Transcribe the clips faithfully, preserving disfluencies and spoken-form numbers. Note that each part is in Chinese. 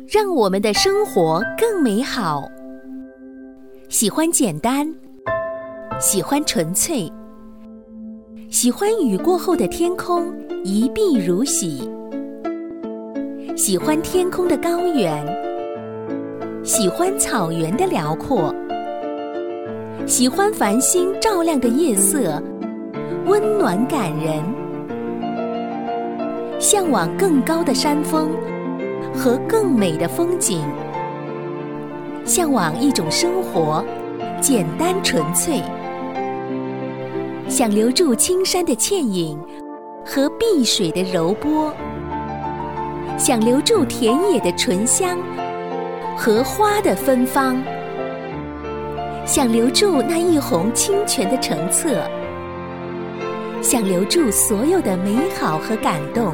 让我们的生活更美好。喜欢简单，喜欢纯粹，喜欢雨过后的天空一碧如洗，喜欢天空的高远，喜欢草原的辽阔，喜欢繁星照亮的夜色，温暖感人。向往更高的山峰和更美的风景，向往一种生活，简单纯粹，想留住青山的倩影和碧水的柔波，想留住田野的醇香和花的芬芳，想留住那一泓清泉的澄澈，想留住所有的美好和感动。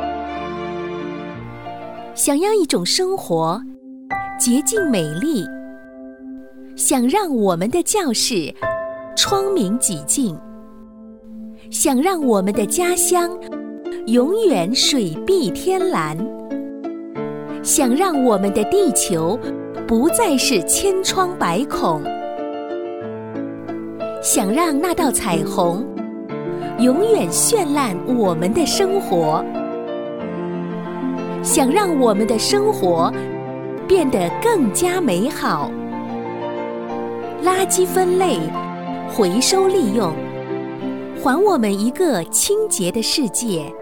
想要一种生活洁净美丽，想让我们的教室窗明几净，想让我们的家乡永远水碧天蓝，想让我们的地球不再是千疮百孔，想让那道彩虹永远绚烂我们的生活，想让我们的生活变得更加美好。垃圾分类，回收利用，还我们一个清洁的世界。